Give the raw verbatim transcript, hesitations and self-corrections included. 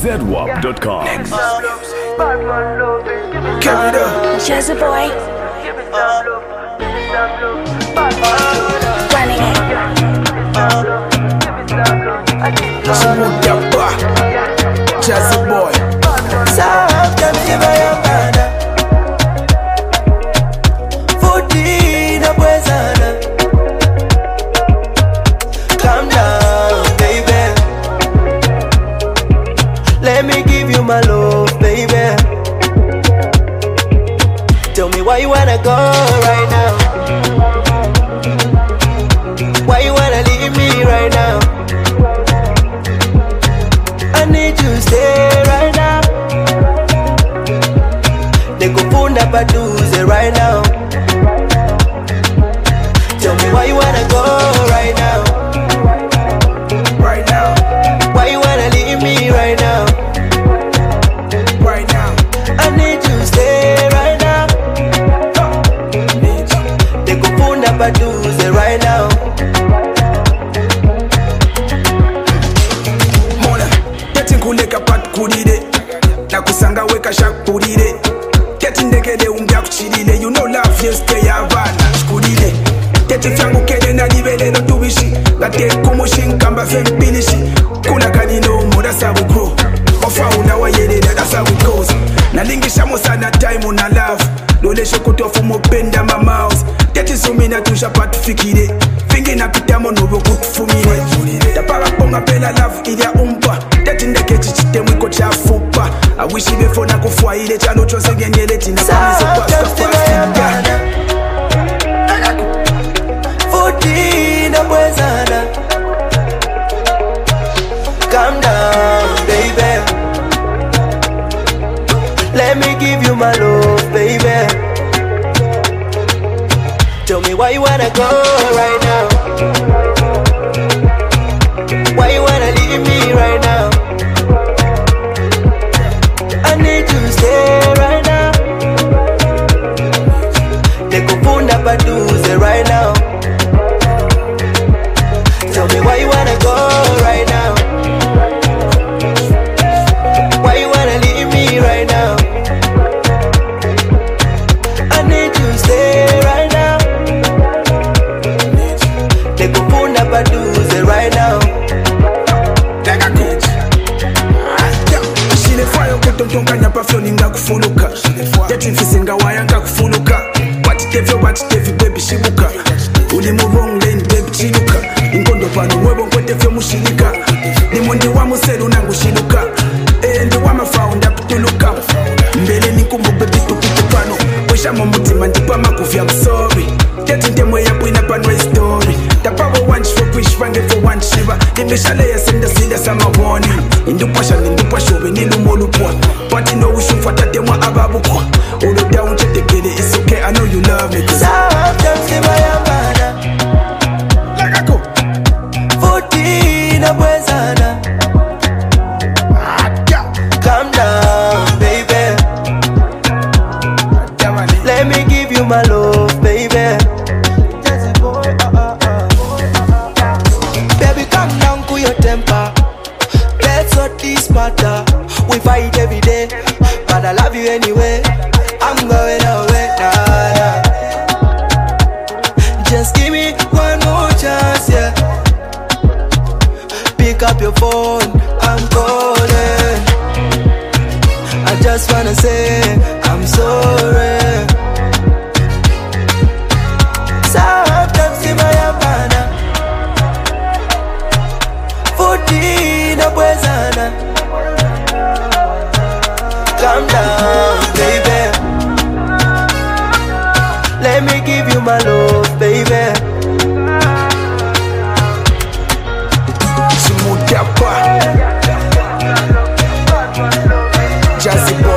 z wap dot com. Jazzy boy. Running it. Smooth your boy, Jazzy boy. Sometimes you buy your banana. Fourteen a poisana. Calm down, baby. Let me give you my love, baby. Tell me why you wanna go right now. Why you wanna leave me right now? I need you to stay right now. They go phone up a doozy right now. Tell me why you wanna go right now. Right now. Why you wanna leave me right now? Right now. I need you to stay right now. They go phone up a doozy right now. Kuleka pat kurire nakusanga weka shakurire keti ndekede umbya kuchirire you know love yes stay avana kurire keti fyangu kede na libelelo tubishi ngate kumushin kamba fempinishi kula kanino moda sabu grow ofa una wayelele that's how it goes nalingisha mosana time una love lolesho kutofu mopenda ma mouse keti sumina tusha pat fikire fingi na pitamo nobo kutufumire tapara ponga pela love ilia umpa keti ndeketi chitemwiko chafupa I wish ibe fona kufwa ile chano chose ngenyele tina pamiso pasta pasta fourteen a poisana. Calm down, baby. Let me give you my love, baby. Tell me why you wanna go right now. Why you wanna leave me right now? I need you to stay right now. They go phone up a doozy right now. Tell me why you wanna go right now. Why you wanna leave me right now? I need you to stay right now. They go phone up a doozy right now. Tonga nyapa floni nga kufuluka Yeti mfisi nga waya nga kufuluka Watitevyo watitevyo baby shibuka Uli mu wrong lane baby chiluka Ingondo pano mwebo nkwetevyo mushilika Nimundi wa muselu nangu shiluka Endi wa mafaunda kutuluka Mbele nikumbu baby tupite pano Wisha mumutima ndipa makufi I'm sorry Yeti ndemwe yapu inapanwa story Tapawo one shifo kwish vange for one shiva Nimeshale ya senda sida sama warning Indupasha nindupasho benilu molupwa Party no wishu fatate mwa ababukwa Olo down chetekele it's okay I know you love me cause sometimes you buy a banana. Lagako Fourteen a poisana. Calm down, baby. Let me give you my love, baby. Baby, calm down, cool your temper. That's what this matter. We fight every day, but I love you anyway. I'm going away, nah, nah. Just give me one more chance, yeah. Pick up your phone, I'm calling. I just wanna say I'm sorry. Sometimes in my abana, fourteen a poisana. Calm down, baby. Let me give you my love, baby. Smooth your boy, Jazzy boy.